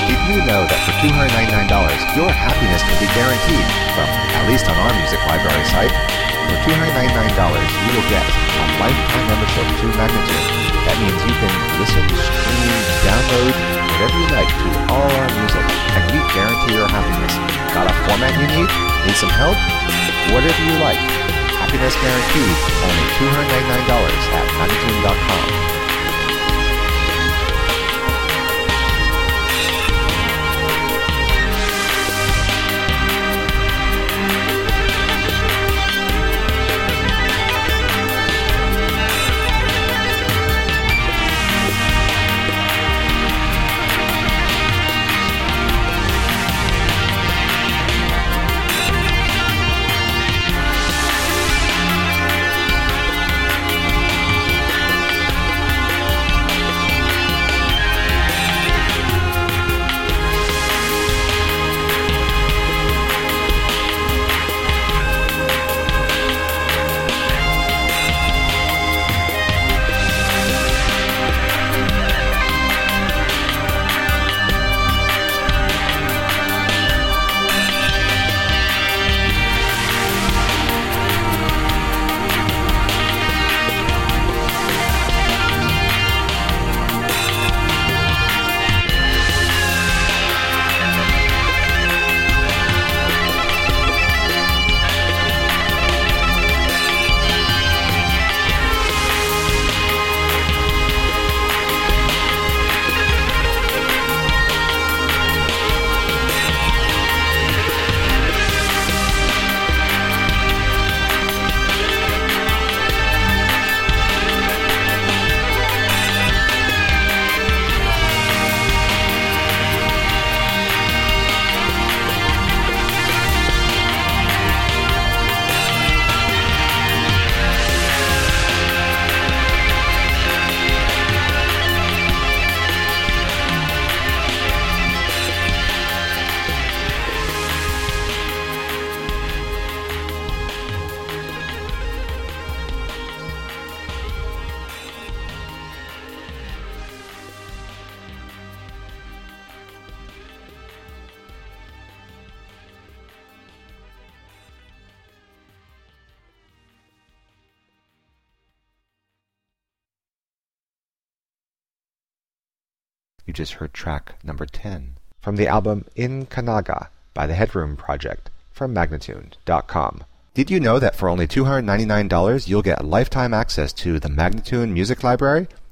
Did you know that for $299, your happiness can be guaranteed from, at least on our music library site? For $299, you will get a lifetime membership to Magnitude. That means you can listen, stream, download, whatever you like to all our music, and we guarantee your happiness. Got a format you need? Need some help? Whatever you like. Happiness guaranteed, only $299 at Magnitude.com. You just heard track number 10 from the album In Kanaga by the Headroom Project from Magnitude.com. Did you know that for only $299 you'll get lifetime access to the Magnitude Music Library?